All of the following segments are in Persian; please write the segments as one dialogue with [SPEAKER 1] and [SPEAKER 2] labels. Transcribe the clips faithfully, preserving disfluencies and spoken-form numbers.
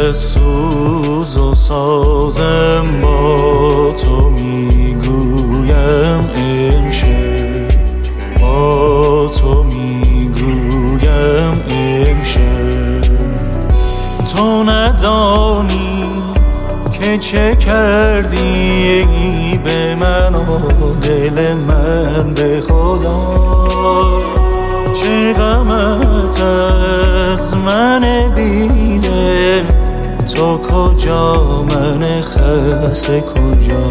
[SPEAKER 1] سوز و سازم با تو میگویم امشب، با تو میگویم امشب. تو ندانی که چه کردی به من و دل من به خدا، چه غمت از من بیدل، تو کجا من خسته کجا.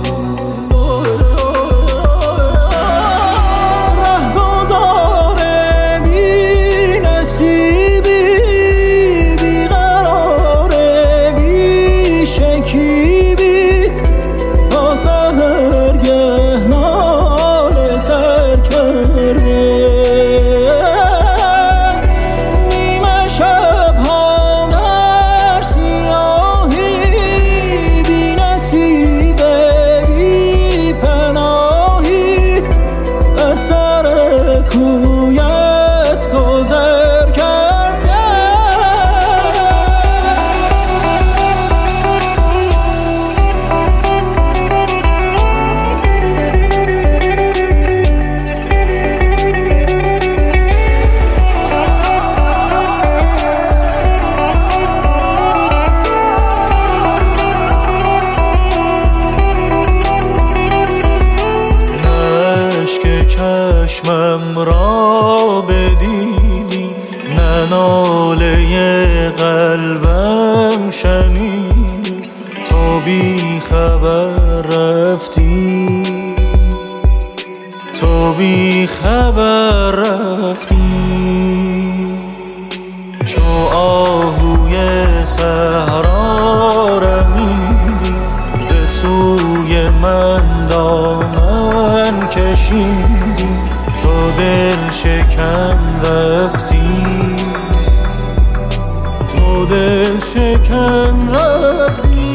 [SPEAKER 1] چشمم را بدیدی، نه ناله قلبم شنیدی، تو بی خبر رفتی، تو بی خبر رفتی. چو آهوی صحرا رمیدی، ز سوی من دامن کشیدی، تو دل شکن رفتی، تو دل شکن رفتی.